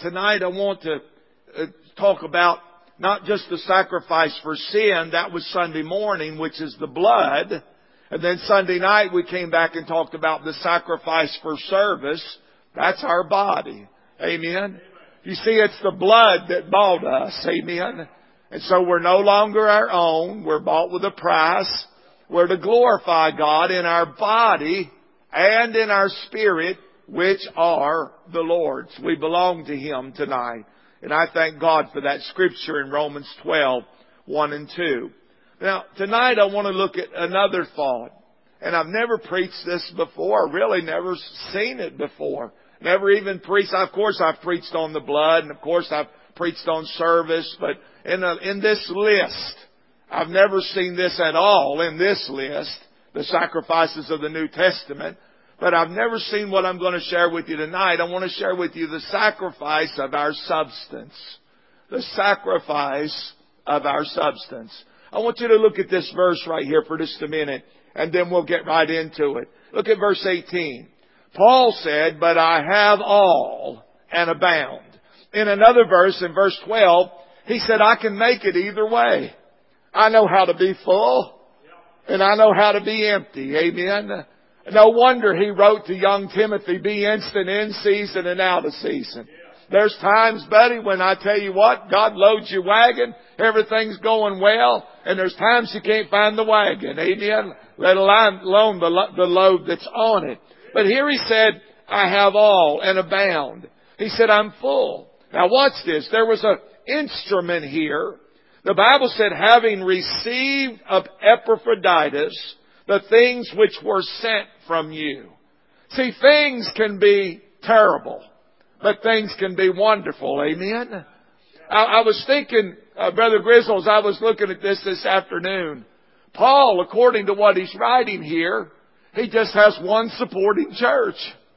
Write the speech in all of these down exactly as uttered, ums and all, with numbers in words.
tonight I want to uh, talk about not just the sacrifice for sin. That was Sunday morning, which is the blood. And then Sunday night we came back and talked about the sacrifice for service. That's our body. Amen. You see, it's the blood that bought us. Amen. And so we're no longer our own. We're bought with a price. We're to glorify God in our body and in our spirit, which are the Lord's. We belong to Him tonight. And I thank God for that scripture in Romans twelve, one and two. Now, tonight I want to look at another thought. And I've never preached this before. Really never seen it before. Never even preached. Of course, I've preached on the blood. And of course, I've preached on service. But in, a, in this list, I've never seen this at all in this list. The sacrifices of the New Testament. But I've never seen what I'm going to share with you tonight. I want to share with you the sacrifice of our substance. The sacrifice of our substance. I want you to look at this verse right here for just a minute, and then we'll get right into it. Look at verse eighteen. Paul said, but I have all and abound. In another verse, in verse twelve, he said, I can make it either way. I know how to be full, and I know how to be empty. Amen. No wonder he wrote to young Timothy, be instant in season and out of season. There's times, buddy, when I tell you what, God loads your wagon, everything's going well, and there's times you can't find the wagon. Amen. Let alone the, the load that's on it. But here he said, I have all and abound. He said, I'm full. Now watch this. There was an instrument here. The Bible said, having received of Epaphroditus the things which were sent from you. See, things can be terrible, but things can be wonderful. Amen. I, I was thinking, uh, Brother Grizzles, I was looking at this this afternoon. Paul, according to what he's writing here, he just has one supporting church.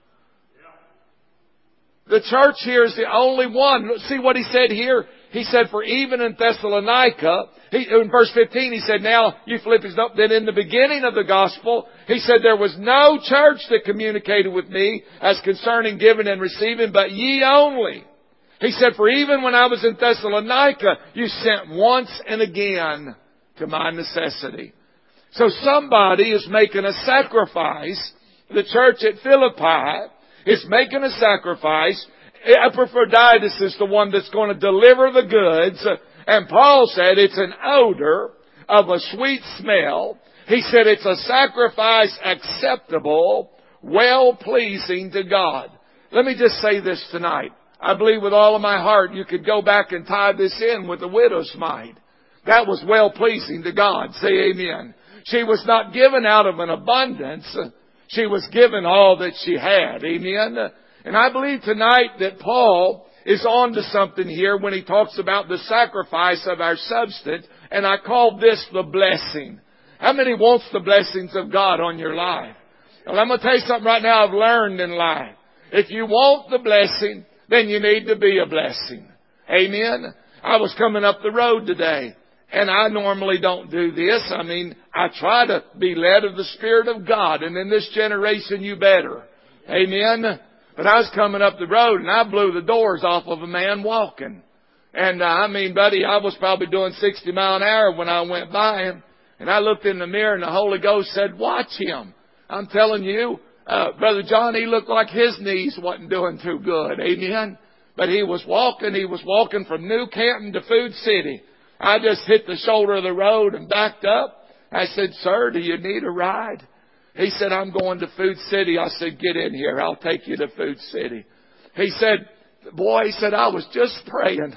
The church here is the only one. See what he said here? He said, for even in Thessalonica, he, in verse fifteen, he said, now, you Philippians, then in the beginning of the gospel, he said, there was no church that communicated with me as concerning giving and receiving, but ye only. He said, for even when I was in Thessalonica, you sent once and again to my necessity. So somebody is making a sacrifice. The church at Philippi is making a sacrifice. Epaphroditus is the one that's going to deliver the goods. And Paul said it's an odor of a sweet smell. He said it's a sacrifice acceptable, well-pleasing to God. Let me just say this tonight. I believe with all of my heart you could go back and tie this in with the widow's mite. That was well-pleasing to God. Say amen. She was not given out of an abundance. She was given all that she had. Amen. And I believe tonight that Paul is on to something here when he talks about the sacrifice of our substance. And I call this the blessing. How many wants the blessings of God on your life? Well, I'm going to tell you something right now I've learned in life. If you want the blessing, then you need to be a blessing. Amen. I was coming up the road today. And I normally don't do this. I mean, I try to be led of the Spirit of God. And in this generation, you better. Amen. But I was coming up the road and I blew the doors off of a man walking. And uh, I mean, buddy, I was probably doing sixty mile an hour when I went by him. And I looked in the mirror and the Holy Ghost said, watch him. I'm telling you, uh, Brother John, he looked like his knees wasn't doing too good. Amen. But he was walking, he was walking from New Canton to Food City. I just hit the shoulder of the road and backed up. I said, sir, do you need a ride? He said, I'm going to Food City. I said, get in here. I'll take you to Food City. He said, boy, he said, I was just praying.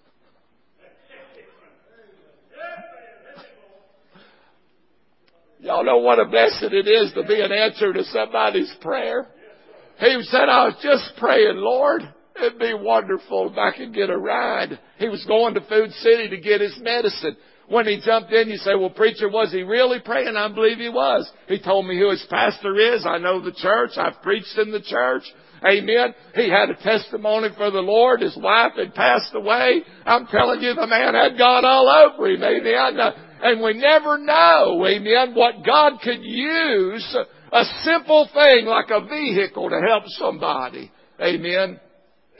Y'all know what a blessing it is to be an answer to somebody's prayer. He said, I was just praying, Lord, it'd be wonderful if I could get a ride. He was going to Food City to get his medicine. When he jumped in, you say, well, preacher, was he really praying? I believe he was. He told me who his pastor is. I know the church. I've preached in the church. Amen. He had a testimony for the Lord. His wife had passed away. I'm telling you, the man had God all over him. Amen. And we never know, amen, what God could use, a simple thing like a vehicle to help somebody. Amen.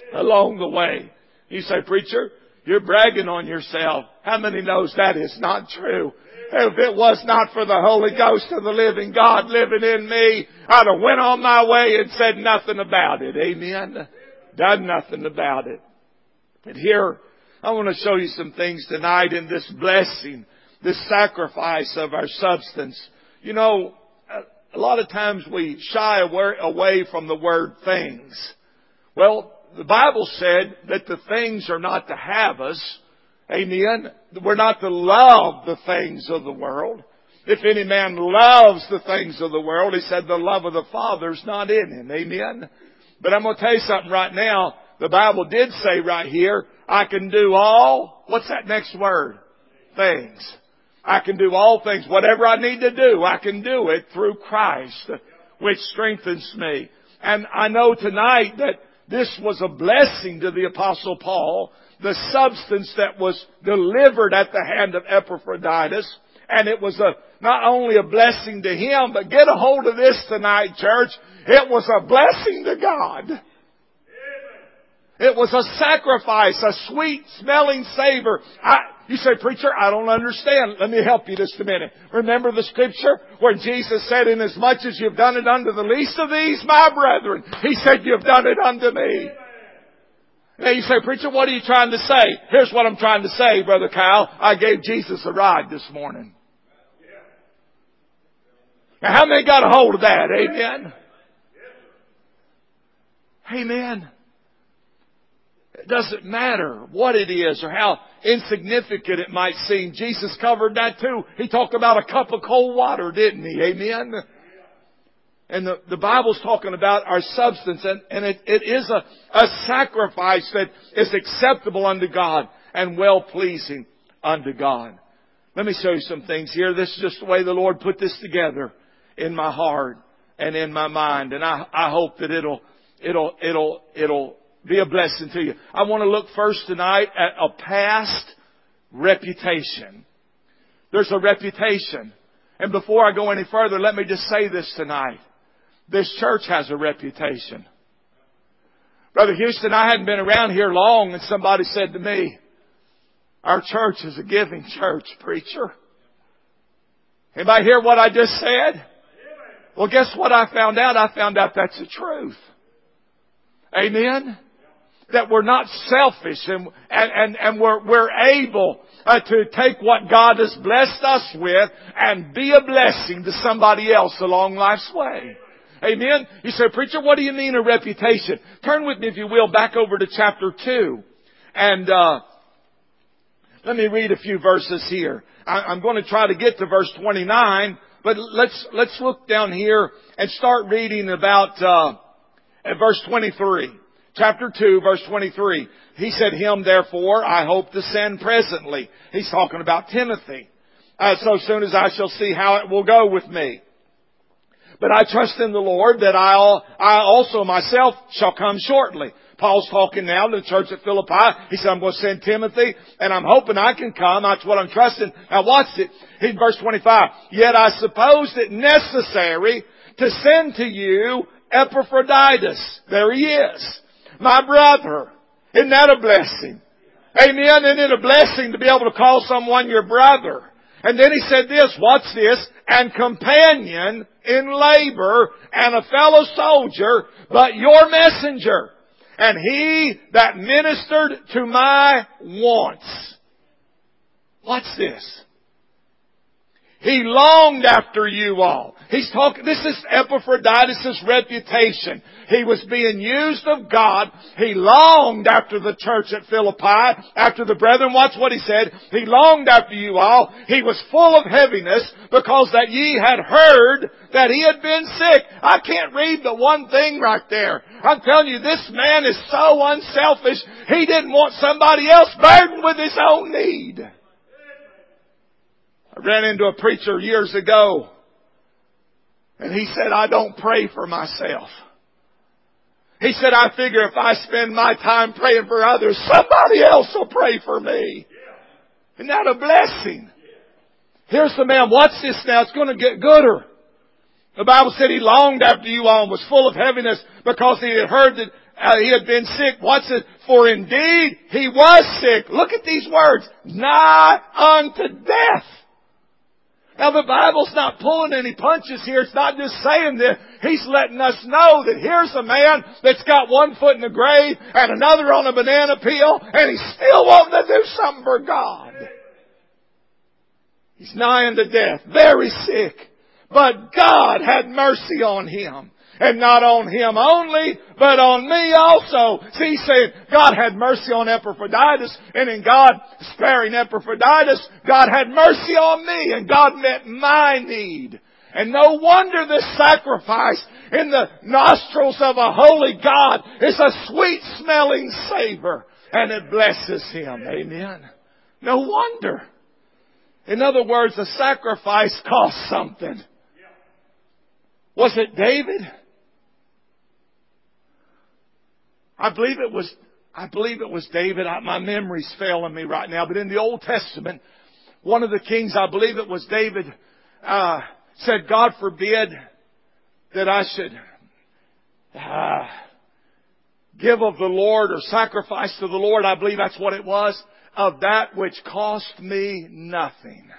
along the way. You say, preacher, you're bragging on yourself. How many knows that is not true? If it was not for the Holy Ghost of the living God living in me, I'd have went on my way and said nothing about it. Amen? Done nothing about it. But here, I want to show you some things tonight in this blessing, this sacrifice of our substance. You know, a lot of times we shy away from the word things. Well, the Bible said that the things are not to have us. Amen. We're not to love the things of the world. If any man loves the things of the world, he said the love of the Father's not in him. Amen. But I'm going to tell you something right now. The Bible did say right here, I can do all, what's that next word? Things. I can do all things. Whatever I need to do, I can do it through Christ, which strengthens me. And I know tonight that this was a blessing to the Apostle Paul, the substance that was delivered at the hand of Epaphroditus. And it was a, not only a blessing to him, but get a hold of this tonight, church. It was a blessing to God. It was a sacrifice, a sweet smelling savor. I, you say, preacher, I don't understand. Let me help you just a minute. Remember the scripture where Jesus said, inasmuch as you've done it unto the least of these, my brethren, He said, you've done it unto me. Now you say, preacher, what are you trying to say? Here's what I'm trying to say, Brother Kyle. I gave Jesus a ride this morning. Now how many got a hold of that? Amen? Amen. It doesn't matter what it is or how insignificant it might seem. Jesus covered that too. He talked about a cup of cold water, didn't He? Amen? And the, the Bible's talking about our substance, and, and it, it is a, a sacrifice that is acceptable unto God and well-pleasing unto God. Let me show you some things here. This is just the way the Lord put this together in my heart and in my mind. And I, I hope that it'll, it'll, it'll, it'll be a blessing to you. I want to look first tonight at a past reputation. There's a reputation. And before I go any further, let me just say this tonight. This church has a reputation. Brother Houston, I hadn't been around here long and somebody said to me, our church is a giving church, preacher. Anybody hear what I just said? Well, guess what I found out? I found out that's the truth. Amen? That we're not selfish and, and, and, and we're, we're able uh, to take what God has blessed us with and be a blessing to somebody else along life's way. Amen? You say, preacher, what do you mean a reputation? Turn with me, if you will, back over to chapter two. And uh let me read a few verses here. I, I'm going to try to get to verse twenty-nine, but let's let's look down here and start reading about uh at verse twenty-three. Chapter two, verse twenty-three. He said, him therefore I hope to send presently. He's talking about Timothy. Uh, so soon as I shall see how it will go with me. But I trust in the Lord that I, I also myself shall come shortly. Paul's talking now to the church at Philippi. He said, I'm going to send Timothy, and I'm hoping I can come. That's what I'm trusting. Now watch it. In verse twenty-five. Yet I supposed it necessary to send to you Epaphroditus. There he is. My brother. Isn't that a blessing? Amen. Isn't it a blessing to be able to call someone your brother? And then he said this, watch this, and companion in labor and a fellow soldier, but your messenger, and he that ministered to my wants. Watch this. He longed after you all. He's talking, this is Epaphroditus' reputation. He was being used of God. He longed after the church at Philippi, after the brethren. Watch what he said. He longed after you all. He was full of heaviness because that ye had heard that he had been sick. I can't read the one thing right there. I'm telling you, this man is so unselfish. He didn't want somebody else burdened with his own need. I ran into a preacher years ago, and he said, I don't pray for myself. He said, I figure if I spend my time praying for others, somebody else will pray for me. Isn't that a blessing? Here's the man. Watch this now. It's going to get gooder. The Bible said he longed after you all and was full of heaviness because he had heard that Uh, he had been sick. What's it? For indeed he was sick. Look at these words. Nigh unto death. Now the Bible's not pulling any punches here. It's not just saying this. He's letting us know that here's a man that's got one foot in the grave and another on a banana peel, and he's still wanting to do something for God. He's nigh unto death. Very sick. But God had mercy on him. And not on him only, but on me also. See, he said, God had mercy on Epaphroditus, and in God sparing Epaphroditus, God had mercy on me, and God met my need. And no wonder this sacrifice in the nostrils of a holy God is a sweet-smelling savor, and it blesses him. Amen. No wonder. In other words, the sacrifice cost something. Was it David? I believe it was, I believe it was David. I, my memory's failing me right now. But in the Old Testament, one of the kings, I believe it was David, uh, said, God forbid that I should uh, give of the Lord or sacrifice to the Lord. I believe that's what it was. Of that which cost me nothing.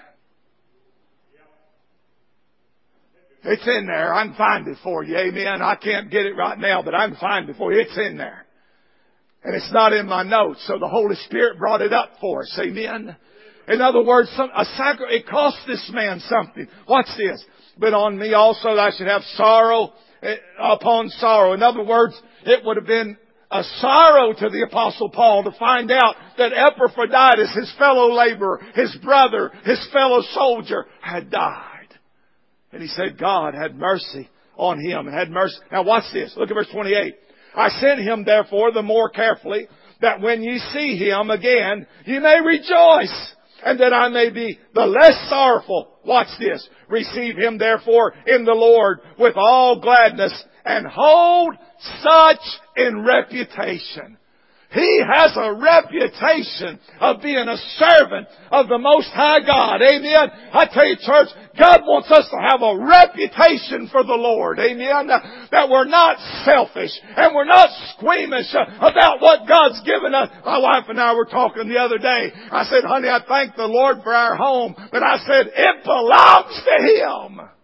It's in there. I can find it for you. Amen. I can't get it right now, but I can find it for you. It's in there. And it's not in my notes, so the Holy Spirit brought it up for us. Amen. In other words, some, a sacri- it cost this man something. Watch this. But on me also I should have sorrow upon sorrow. In other words, it would have been a sorrow to the Apostle Paul to find out that Epaphroditus, his fellow laborer, his brother, his fellow soldier, had died. And he said God had mercy on him and had mercy. Now watch this. Look at verse twenty-eight. I sent him therefore the more carefully, that when ye see him again, ye may rejoice, and that I may be the less sorrowful. Watch this. Receive him therefore in the Lord with all gladness, and hold such in reputation. He has a reputation of being a servant of the Most High God. Amen. I tell you, church, God wants us to have a reputation for the Lord. Amen. That we're not selfish and we're not squeamish about what God's given us. My wife and I were talking the other day. I said, honey, I thank the Lord for our home. But I said, it belongs to Him.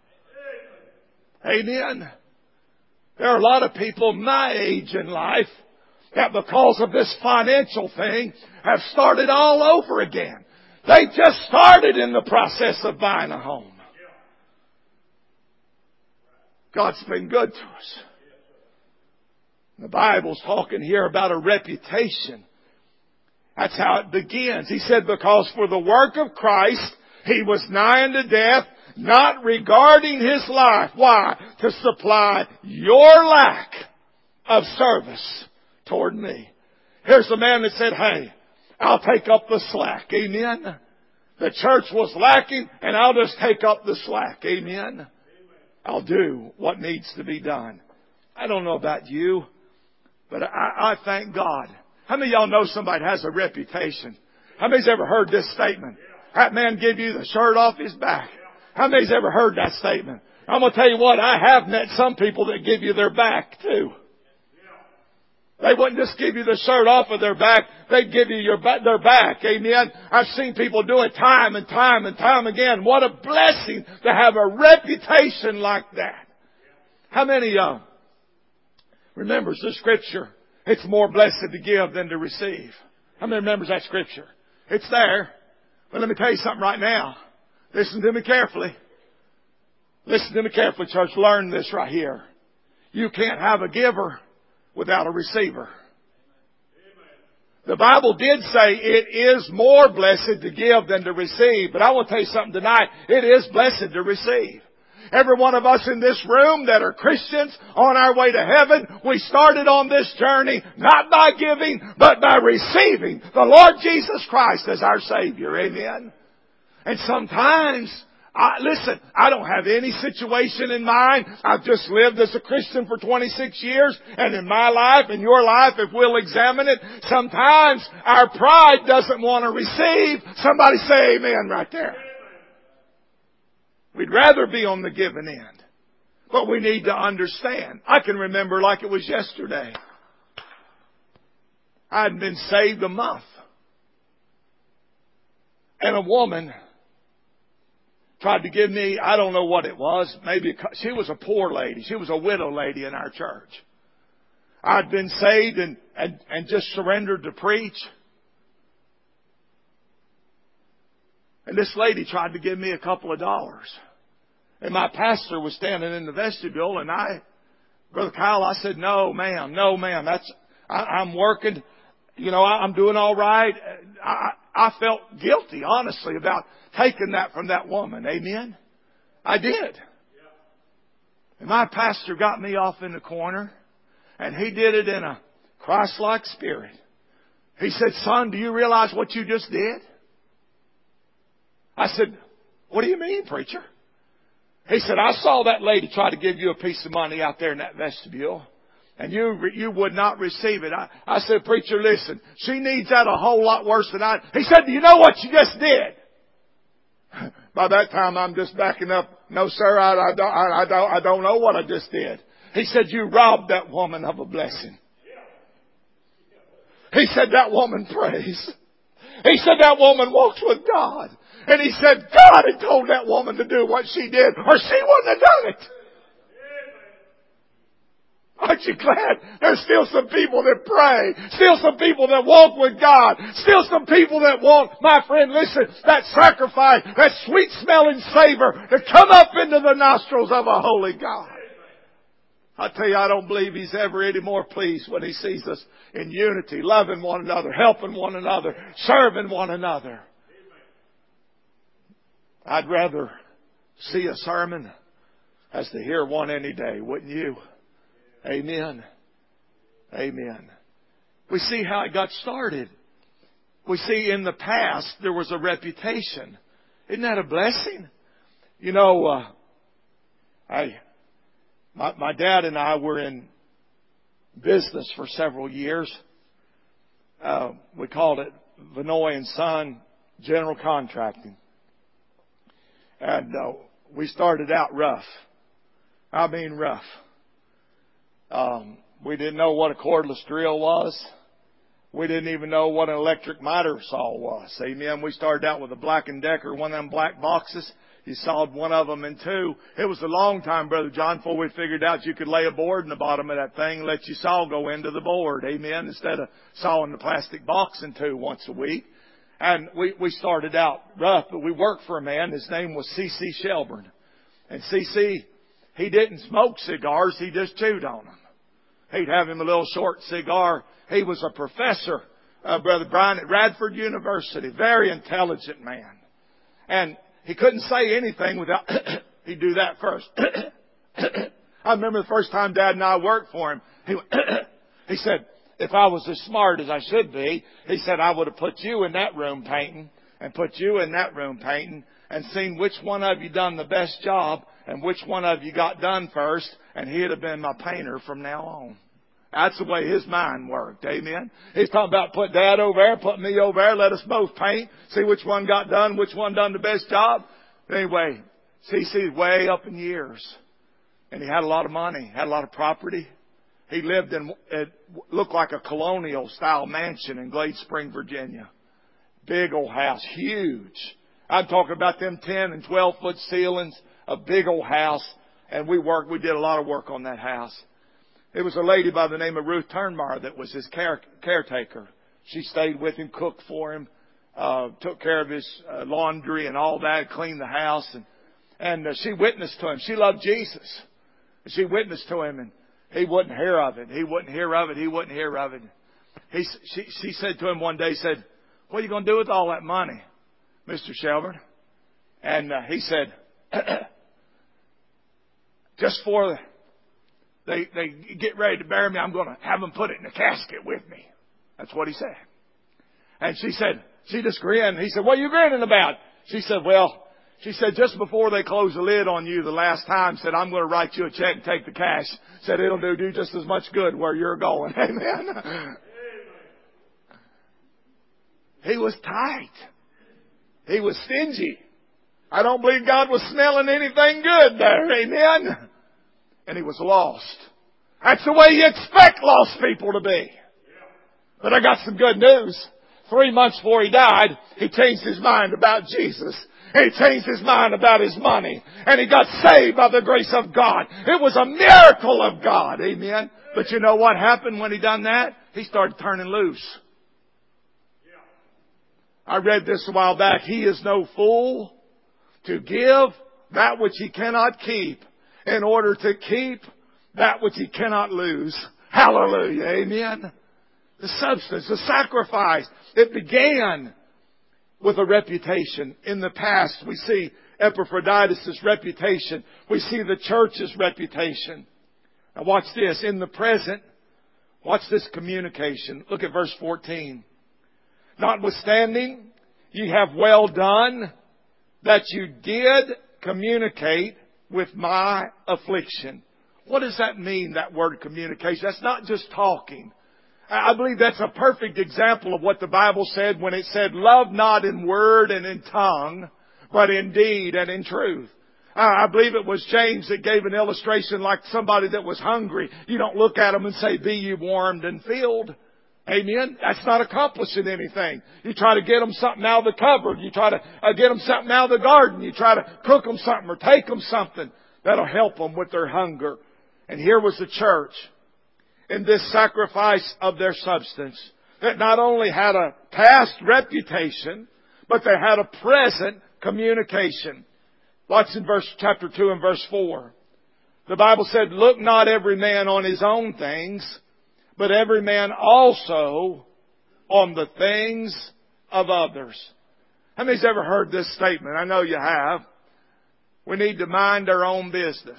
Amen. There are a lot of people my age in life that because of this financial thing have started all over again. They just started in the process of buying a home. God's been good to us. The Bible's talking here about a reputation. That's how it begins. He said, because for the work of Christ, He was nigh unto death, not regarding His life. Why? To supply your lack of service toward me. Here's the man that said, hey, I'll take up the slack. Amen. The church was lacking, and I'll just take up the slack. Amen. I'll do what needs to be done. I don't know about you, but I, I thank God. How many of y'all know somebody has a reputation? How many's ever heard this statement? That man give you the shirt off his back. How many's ever heard that statement? I'm going to tell you what, I have met some people that give you their back too. They wouldn't just give you the shirt off of their back. They'd give you your back, their back. Amen. I've seen people do it time and time and time again. What a blessing to have a reputation like that. How many uh, remembers the scripture? It's more blessed to give than to receive. How many remembers that scripture? It's there. But let me tell you something right now. Listen to me carefully. Listen to me carefully, church. Learn this right here. You can't have a giver without a receiver. The Bible did say it is more blessed to give than to receive. But I want to tell you something tonight. It is blessed to receive. Every one of us in this room that are Christians on our way to heaven, we started on this journey not by giving, but by receiving the Lord Jesus Christ as our Savior. Amen. And sometimes, I, listen, I don't have any situation in mind. I've just lived as a Christian for twenty-six years. And in my life, in your life, if we'll examine it, sometimes our pride doesn't want to receive. Somebody say amen right there. We'd rather be on the giving end. But we need to understand. I can remember like it was yesterday. I hadn't been saved a month. And a woman tried to give me, I don't know what it was, maybe a, she was a poor lady. She was a widow lady in our church. I'd been saved and, and, and just surrendered to preach. And this lady tried to give me a couple of dollars. And my pastor was standing in the vestibule, and I, Brother Kyle, I said, no, ma'am, no, ma'am, that's, I, I'm working, you know, I, I'm doing all right. I, I felt guilty, honestly, about taking that from that woman. Amen? I did. And my pastor got me off in the corner, and he did it in a Christ-like spirit. He said, son, do you realize what you just did? I said, what do you mean, preacher? He said, I saw that lady try to give you a piece of money out there in that vestibule, and you you would not receive it. I, I said, preacher, listen, she needs that a whole lot worse than I. He said, do you know what you just did? By that time, I'm just backing up. No, sir, I, I, don't, I, I, don't, I don't know what I just did. He said, you robbed that woman of a blessing. He said, that woman prays. He said, that woman walks with God. And he said, God had told that woman to do what she did, or she wouldn't have done it. Aren't you glad there's still some people that pray, still some people that walk with God, still some people that want, my friend, listen, that sacrifice, that sweet smelling savor to come up into the nostrils of a holy God. I tell you, I don't believe He's ever any more pleased when He sees us in unity, loving one another, helping one another, serving one another. I'd rather see a sermon as to hear one any day, wouldn't you? Amen. Amen. We see how it got started. We see in the past there was a reputation. Isn't that a blessing? You know, uh, I, my, my dad and I were in business for several years. Uh, we called it Vinoy and Son General Contracting. And uh, we started out rough. I mean rough. Um, we didn't know what a cordless drill was. We didn't even know what an electric miter saw was. Amen. We started out with a Black and Decker, one of them black boxes. You sawed one of them in two. It was a long time, Brother John, before we figured out you could lay a board in the bottom of that thing and let your saw go into the board. Amen. Instead of sawing the plastic box in two once a week. And we, we started out rough, but we worked for a man. His name was C C Shelburne. And C C, he didn't smoke cigars. He just chewed on them. He'd have him a little short cigar. He was a professor, uh, Brother Brian, at Radford University. Very intelligent man. And he couldn't say anything without, he'd do that first. I remember the first time Dad and I worked for him. He, he said, if I was as smart as I should be, he said, I would have put you in that room painting and put you in that room painting and seen which one of you done the best job and which one of you got done first, and he'd have been my painter from now on. That's the way his mind worked. Amen. He's talking about put Dad over there, put me over there, let us both paint, see which one got done, which one done the best job. Anyway, C C's way up in years. And he had a lot of money, had a lot of property. He lived in, it looked like a colonial style mansion in Glade Spring, Virginia. Big old house, huge. I'm talking about them ten and twelve foot ceilings, a big old house. And we worked, we did a lot of work on that house. It was a lady by the name of Ruth Turnmeyer that was his care, caretaker. She stayed with him, cooked for him, uh, took care of his uh, laundry and all that, cleaned the house. And, and uh, she witnessed to him. She loved Jesus. She witnessed to him, and he wouldn't hear of it. He wouldn't hear of it. He wouldn't hear of it. He, she, she said to him one day, said, what are you going to do with all that money, Mister Shelburne? And uh, he said, just for they, they get ready to bury me, I'm going to have them put it in a casket with me. That's what he said. And she said, she just grinned. He said, what are you grinning about? She said, well, she said, just before they close the lid on you the last time, said, I'm going to write you a check and take the cash. Said, it'll do, do just as much good where you're going. Amen. He was tight. He was stingy. I don't believe God was smelling anything good there. Amen. And he was lost. That's the way you expect lost people to be. But I got some good news. Three months before he died, he changed his mind about Jesus. And he changed his mind about his money. And he got saved by the grace of God. It was a miracle of God. Amen. But you know what happened when he done that? He started turning loose. I read this a while back. He is no fool to give that which he cannot keep in order to keep that which he cannot lose. Hallelujah. Amen. The substance, the sacrifice. It began with a reputation. In the past, we see Epaphroditus' reputation. We see the church's reputation. Now watch this. In the present, watch this communication. Look at verse fourteen. Notwithstanding, ye have well done that you did communicate with my affliction. What does that mean, that word communication? That's not just talking. I believe that's a perfect example of what the Bible said when it said, love not in word and in tongue, but in deed and in truth. I believe it was James that gave an illustration like somebody that was hungry. You don't look at them and say, be ye warmed and filled. Amen. That's not accomplishing anything. You try to get them something out of the cupboard. You try to uh, get them something out of the garden. You try to cook them something or take them something that'll help them with their hunger. And here was the church in this sacrifice of their substance that not only had a past reputation, but they had a present communication. Watch in verse chapter two and verse four. The Bible said, look not every man on his own things, but every man also on the things of others. How many's ever heard this statement? I know you have. We need to mind our own business.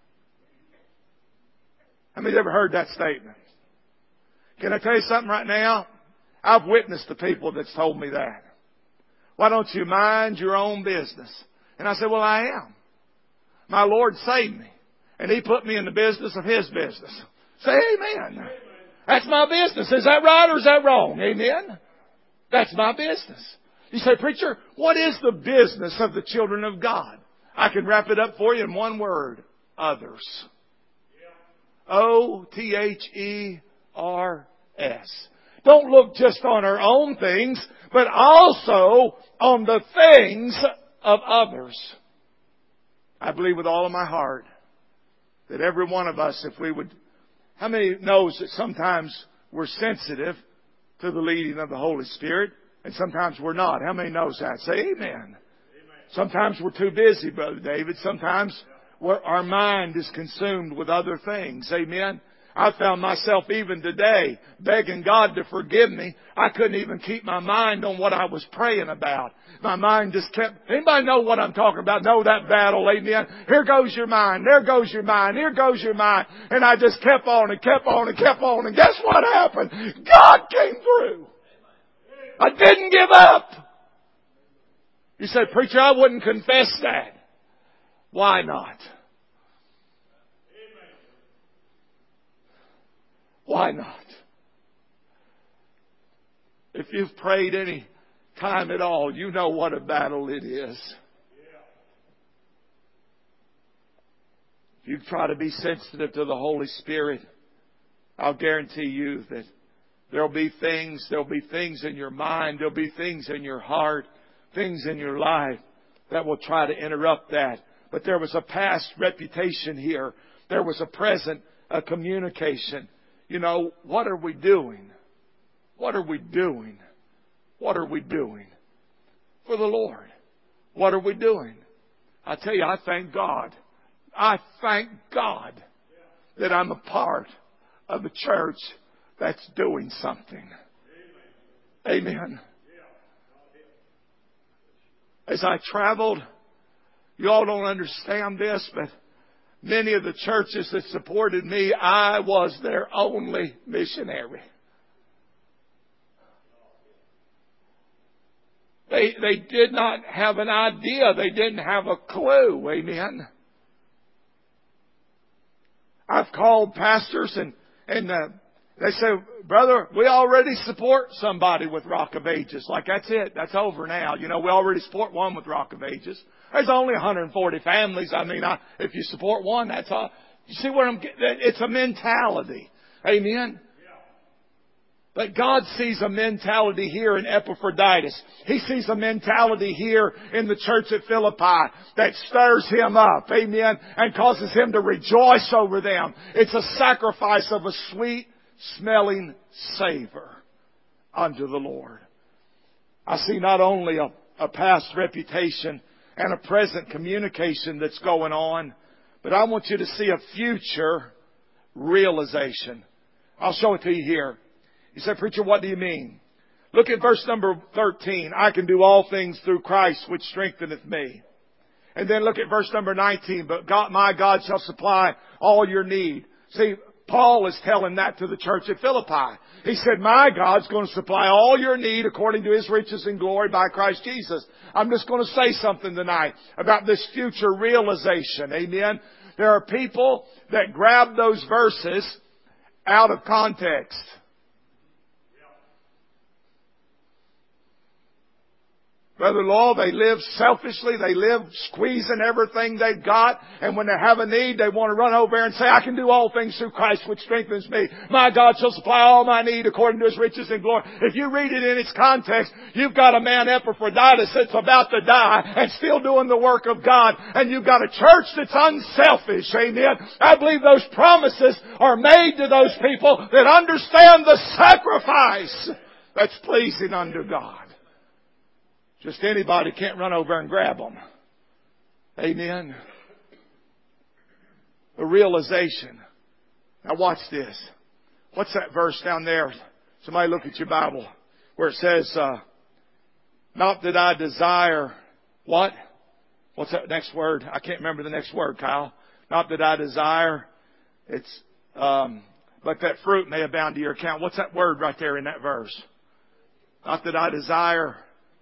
How many's ever heard that statement? Can I tell you something right now? I've witnessed the people that's told me that. Why don't you mind your own business? And I said, well, I am. My Lord saved me. And He put me in the business of His business. Say amen. That's my business. Is that right or is that wrong? Amen. That's my business. You say, preacher, what is the business of the children of God? I can wrap it up for you in one word. Others. O T H E R S. Don't look just on our own things, but also on the things of others. I believe with all of my heart that every one of us, if we would... How many knows that sometimes we're sensitive to the leading of the Holy Spirit and sometimes we're not? How many knows that? Say amen. Amen. Sometimes we're too busy, Brother David. Sometimes we're, our mind is consumed with other things. Amen. I found myself even today begging God to forgive me. I couldn't even keep my mind on what I was praying about. My mind just kept... Anybody know what I'm talking about? Know that battle, amen? Here goes your mind. There goes your mind. Here goes your mind. And I just kept on and kept on and kept on. And guess what happened? God came through. I didn't give up. You said, preacher, I wouldn't confess that. Why not? Why not? If you've prayed any time at all, you know what a battle it is. If you try to be sensitive to the Holy Spirit, I'll guarantee you that there'll be things, there'll be things in your mind, there'll be things in your heart, things in your life that will try to interrupt that. But there was a past reputation here. There was a present a communication. You know, what are we doing? What are we doing? What are we doing for the Lord? What are we doing? I tell you, I thank God. I thank God that I'm a part of a church that's doing something. Amen. As I traveled, you all don't understand this, but many of the churches that supported me, I was their only missionary. They, they did not have an idea. They didn't have a clue. Amen. I've called pastors and, and uh, they say, brother, we already support somebody with Rock of Ages. Like, that's it. That's over now. You know, we already support one with Rock of Ages. There's only one hundred forty families. I mean, I, if you support one, that's all. You see where I'm getting? It's a mentality. Amen. But God sees a mentality here in Epaphroditus. He sees a mentality here in the church at Philippi that stirs him up, amen, and causes him to rejoice over them. It's a sacrifice of a sweet smelling savor unto the Lord. I see not only a, a past reputation and a present communication that's going on, but I want you to see a future realization. I'll show it to you here. You say, preacher, what do you mean? Look at verse number thirteen. I can do all things through Christ which strengtheneth me. And then look at verse number nineteen. But God, my God shall supply all your need. See, Paul is telling that to the church at Philippi. He said, my God's going to supply all your need according to His riches and glory by Christ Jesus. I'm just going to say something tonight about this future realization. Amen. There are people that grab those verses out of context. Brother Law, they live selfishly. They live squeezing everything they've got. And when they have a need, they want to run over there and say, I can do all things through Christ which strengthens me. My God shall supply all my need according to His riches and glory. If you read it in its context, you've got a man, Epaphroditus, that's about to die and still doing the work of God. And you've got a church that's unselfish. Amen. I believe those promises are made to those people that understand the sacrifice that's pleasing unto God. Just anybody can't run over and grab them. Amen. The realization. Now watch this. What's that verse down there? Somebody look at your Bible where it says, uh, not that I desire what? What's that next word? I can't remember the next word, Kyle. Not that I desire. It's, um, but that fruit may abound to your account. What's that word right there in that verse? Not that I desire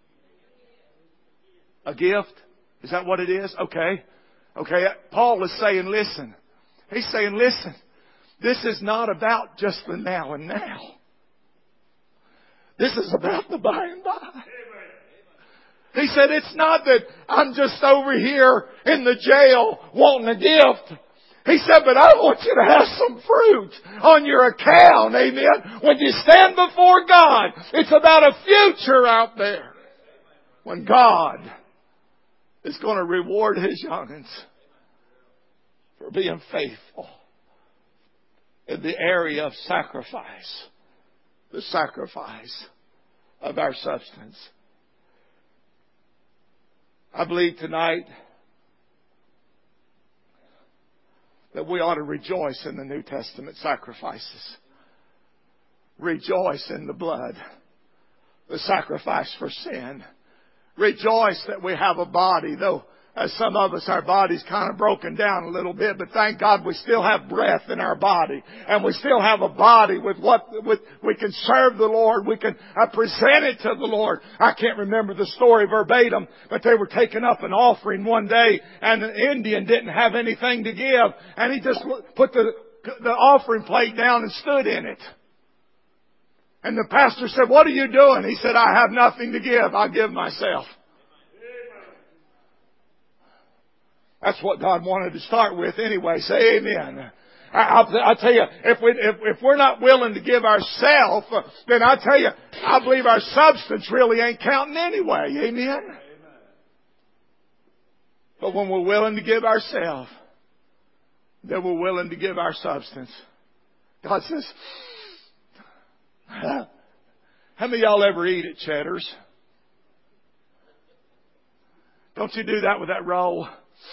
a gift? Is that what it is? Okay. Okay. Paul is saying, listen. He's saying, listen. This is not about just the now and now. This is about the by and by. He said, it's not that I'm just over here in the jail wanting a gift. He said, but I want you to have some fruit on your account. Amen. When you stand before God, it's about a future out there. When God is going to reward His young'uns for being faithful in the area of sacrifice. The sacrifice of our substance. I believe tonight that we ought to rejoice in the New Testament sacrifices. Rejoice in the blood. The sacrifice for sin. Rejoice that we have a body, though as some of us, our body's kind of broken down a little bit, but thank God we still have breath in our body. And we still have a body with what, with, we can serve the Lord. We can uh, present it to the Lord. I can't remember the story verbatim, but they were taking up an offering one day and an Indian didn't have anything to give. And he just put the, the offering plate down and stood in it. And the pastor said, what are you doing? He said, I have nothing to give. I give myself. That's what God wanted to start with anyway. Say amen. I, I'll, I'll tell you, if, we, if, if we're not willing to give ourselves, then I tell you, I believe our substance really ain't counting anyway. Amen. But when we're willing to give ourselves, then we're willing to give our substance. God says, how many of y'all ever eat at Cheddar's? Don't you do that with that roll?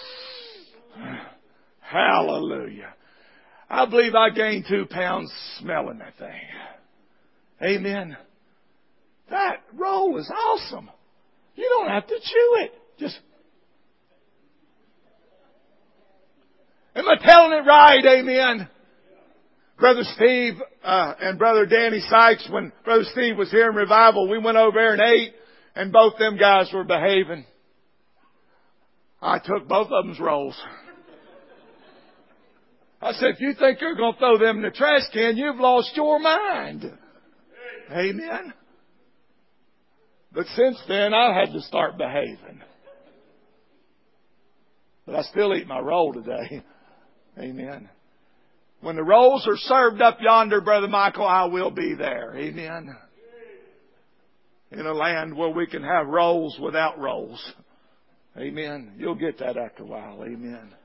Hallelujah. I believe I gained two pounds smelling that thing. Amen. That roll is awesome. You don't have to chew it. Just. Am I telling it right? Amen. Brother Steve uh, and Brother Danny Sykes, when Brother Steve was here in revival, we went over there and ate, and both them guys were behaving. I took both of them's rolls. I said, if you think you're going to throw them in the trash can, you've lost your mind. Amen. But since then, I had to start behaving. But I still eat my roll today. Amen. When the rolls are served up yonder, Brother Michael, I will be there. Amen. In a land where we can have rolls without rolls. Amen. You'll get that after a while. Amen.